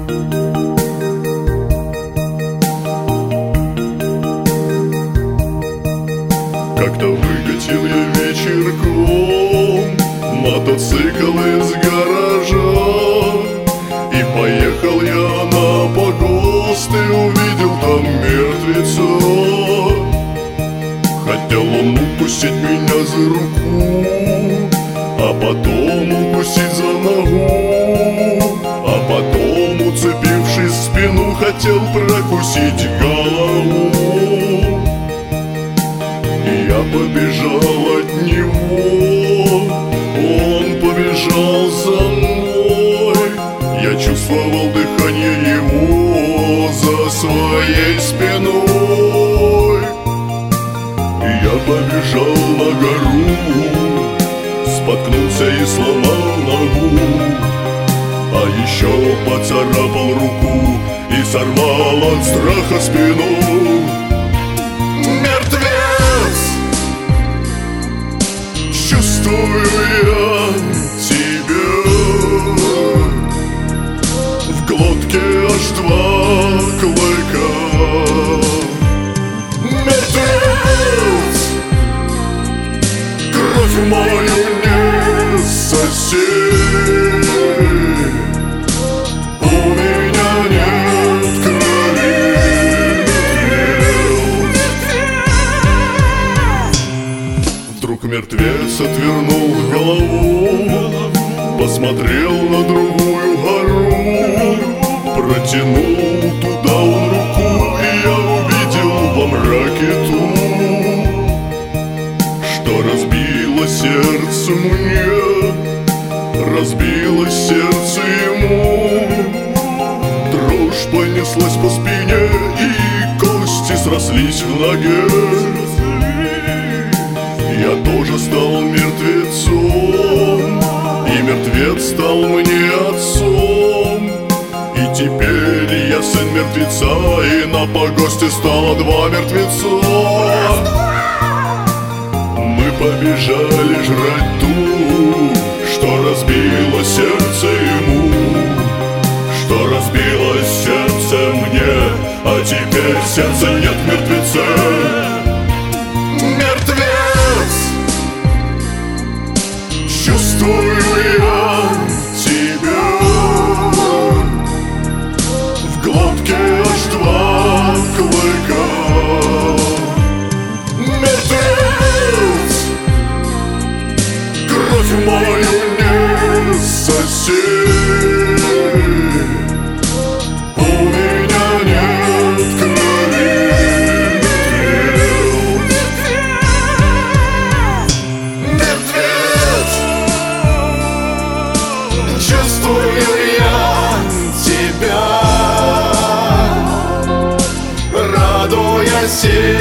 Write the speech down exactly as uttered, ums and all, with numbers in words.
Как-то выкатил я вечерком мотоцикл из гаража, и поехал я на погост и увидел там мертвеца. Хотел он упустить меня за руку, а потом укусить за ногу, а потом, уцепившись в спину, хотел прокусить голову. Я побежал от него, он побежал за мной. Я чувствовал дыхание его за своей спиной. Я побежал на гору, споткнулся и сломал ногу, а еще поцарапал руку и сорвал от страха спину. Чувствую я тебя, в глотке аж два клыка. Мертвец, кровь мою не соси, у меня нет крови. Вдруг мертвец отвернул голову, посмотрел на другую гору, протянул туда он руку, и я увидел во мраке ту, что разбило сердце мне, разбило сердце ему. Дрожь понеслась по спине, и кости срослись в ноге. Я тоже стал мертвецом, и мертвец стал мне отцом. И теперь я сын мертвеца, и на погосте стало два мертвеца. Мы побежали жрать ту, что разбило сердце ему, что разбило сердце мне, а теперь сердца нет в мертвеце. Чувствую я тебя, в глотке аж два клыка. Мертвец, кровь мою не соси, у меня нет крови. Чувствую я тебя, радуясь.